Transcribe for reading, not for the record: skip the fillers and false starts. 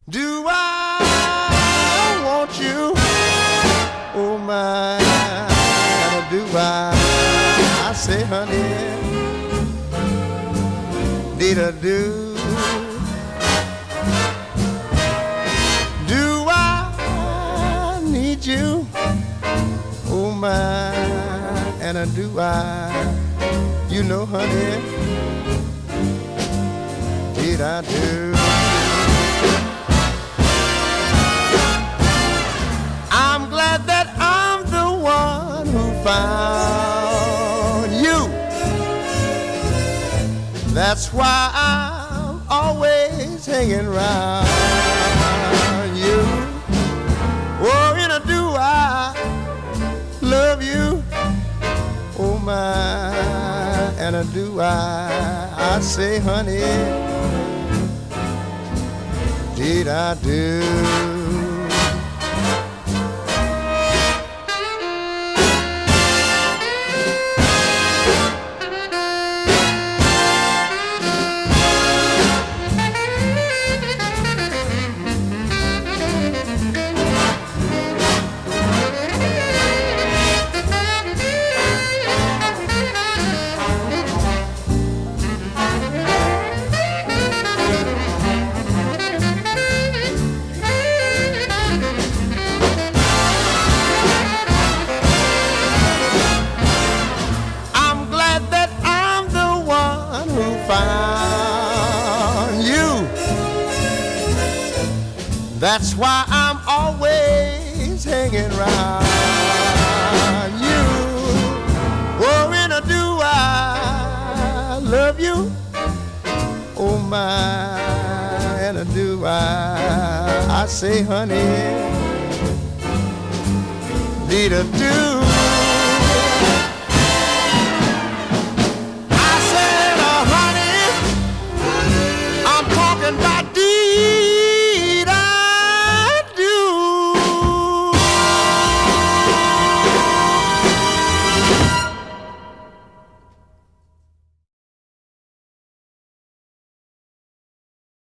Do I want you? Oh my, do I say, honey, did I do? Do I need you? Oh my, and do I? You know, honey, did I do? I'm glad that I'm the one who found you. That's why I'm always hanging around you. Oh, and do I love you? Oh my, and do I say, honey, did I do? Found you. That's why I'm always hanging around you. Oh, and do I love you? Oh my, and do I say, honey, did I do?